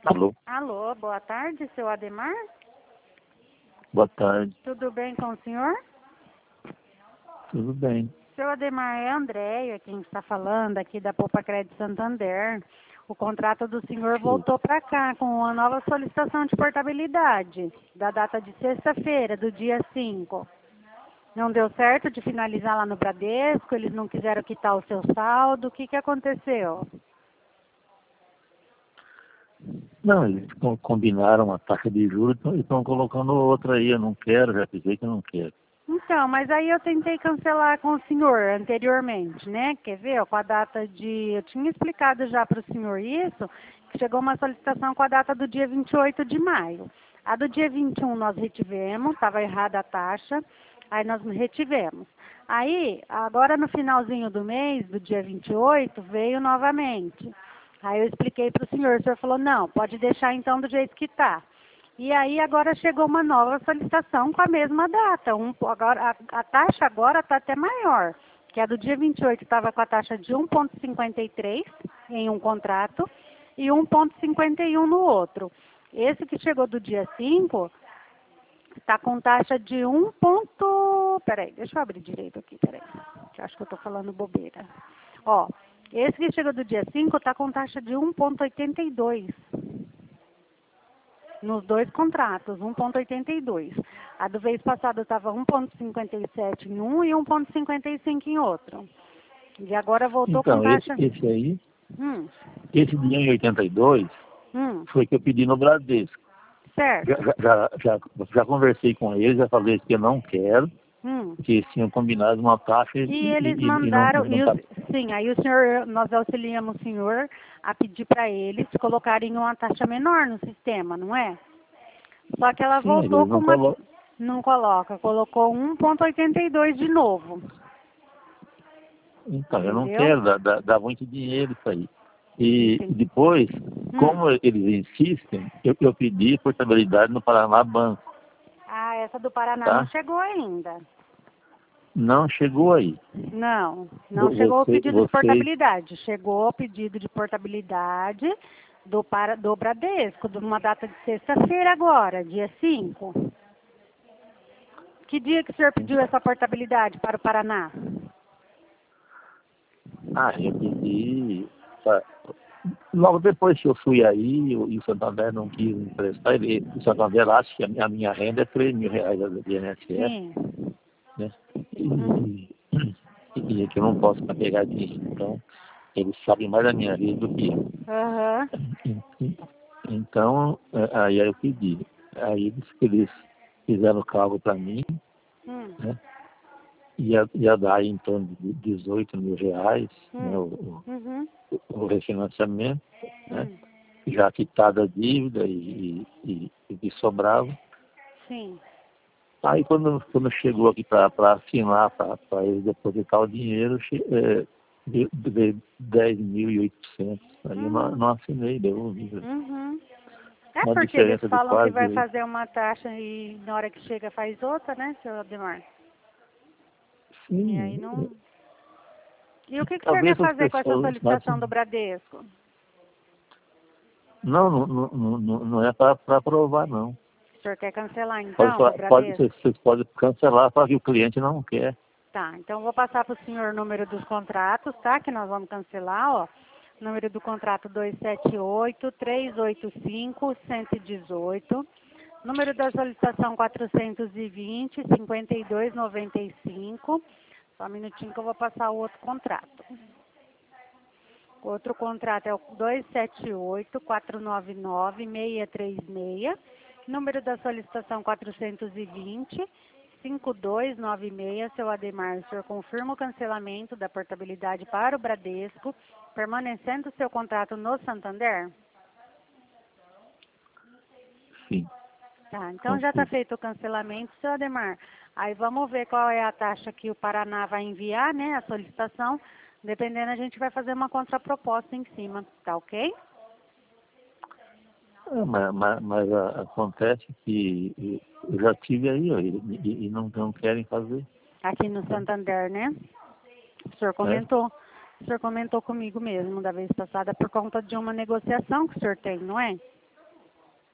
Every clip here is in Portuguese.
Alô? Alô, boa tarde, seu Ademar? Boa tarde. Tudo bem com o senhor? Tudo bem. Seu Ademar, é a Andréia quem está falando aqui da Poupa Crédito Santander. O contrato do senhor voltou para cá com uma nova solicitação de portabilidade, da data de sexta-feira, do dia 5. Não deu certo de finalizar lá no Bradesco, eles não quiseram quitar o seu saldo, o que aconteceu? Não, eles combinaram a taxa de juros e estão colocando outra aí. Eu não quero, já dizei que eu não quero. Então, mas aí eu tentei cancelar com o senhor anteriormente, né? Quer ver? Ó, com a data de... Eu tinha explicado já para o senhor isso, que chegou uma solicitação com a data do dia 28 de maio. A do dia 21 nós retivemos, estava errada a taxa, aí nós retivemos. Aí, agora no finalzinho do mês, do dia 28, veio novamente. Aí eu expliquei para o senhor falou, não, pode deixar então do jeito que está. E aí agora chegou uma nova solicitação com a mesma data. Agora, a taxa agora está até maior, que a do dia 28 estava com a taxa de 1,53 em um contrato e 1,51 no outro. Esse que chegou do dia 5 está com taxa de 1. Peraí, deixa eu abrir direito aqui, peraí, que eu acho que eu estou falando bobeira. Ó, esse que chegou do dia 5 está com taxa de 1,82. Nos dois contratos, 1,82. A do vez passado estava 1,57 em um e 1,55 em outro. E agora voltou Então, com taxa... esse aí, esse dia em 82, foi que eu pedi no Bradesco. Certo. Já conversei com eles, já falei que eu não quero, que eles tinham combinado uma taxa E eles mandaram, tá. sim, aí o senhor, nós auxiliamos o senhor a pedir para eles colocarem uma taxa menor no sistema, não é? Só que ela voltou com uma... Não coloca, colocou 1,82 de novo. Então, entendeu? eu não quero, dá muito dinheiro isso aí. E depois, como eles insistem, eu pedi portabilidade no Paraná Banco. Ah, essa do Paraná tá? não chegou ainda. Não chegou aí. Não chegou o pedido de portabilidade. Chegou o pedido de portabilidade do Bradesco, de uma data de sexta-feira agora, dia 5. Que dia que o senhor pediu essa portabilidade para o Paraná? Eu pedi... Logo depois que eu fui aí, e o Santander não quis emprestar, o Santander acha que a minha renda é R$3.000 de INSS. Sim. Né? E que eu não posso pegar dinheiro. Então, eles sabem mais da minha vida do que eu. Então, aí eu pedi. Aí eles fizeram o cálculo para mim, né? Ia dar em torno de R$18.000, né? O refinanciamento, né? Já quitada a dívida e que sobrava. Sim. Aí quando chegou aqui para assinar, para eles depositar o dinheiro, de 10.800. Aí eu não assinei, devolvi. É Uma porque eles diferença de falam quase... que vai fazer uma taxa e na hora que chega faz outra, né, seu Ademar? Sim. E aí não... E o que o senhor quer fazer com essa solicitação do Bradesco? Não é para aprovar, não. O senhor quer cancelar então o Bradesco? Vocês podem cancelar, só que o cliente não quer. Tá, então vou passar para o senhor o número dos contratos, tá? Que nós vamos cancelar, ó. Número do contrato 278-385-118. Número da solicitação 420-5295. Só um minutinho que eu vou passar o outro contrato. O outro contrato é o 278-499-636. Número da solicitação 420-5296. Seu Ademar, o senhor confirma o cancelamento da portabilidade para o Bradesco, permanecendo seu contrato no Santander? Sim. Tá, então já está feito o cancelamento, seu Ademar. Aí vamos ver qual é a taxa que o Paraná vai enviar, né, a solicitação. Dependendo, a gente vai fazer uma contraproposta em cima, tá ok? Mas acontece que eu já tive aí, ó, e não querem fazer. Aqui no Santander, né? O senhor comentou. O senhor comentou comigo mesmo da vez passada por conta de uma negociação que o senhor tem, não é?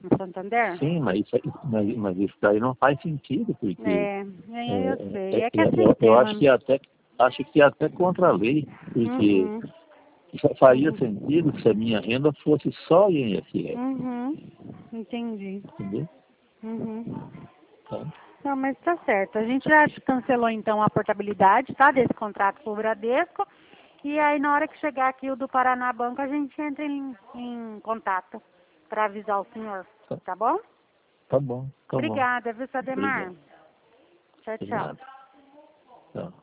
no Santander? Sim, mas isso daí não faz sentido, porque... Eu sei. É que é eu acho que até contra a lei, porque só faria sentido se a minha renda fosse só INSS. Entendi. Entendeu? Tá. Não, mas tá certo. A gente já cancelou então a portabilidade, tá? Desse contrato com o Bradesco. E aí na hora que chegar aqui o do Paraná Banco, a gente entra em contato para avisar o senhor. Tá bom? Tá bom. Obrigada, viu, Sademar? Obrigado. Tchau, De tchau. nada. Tchau.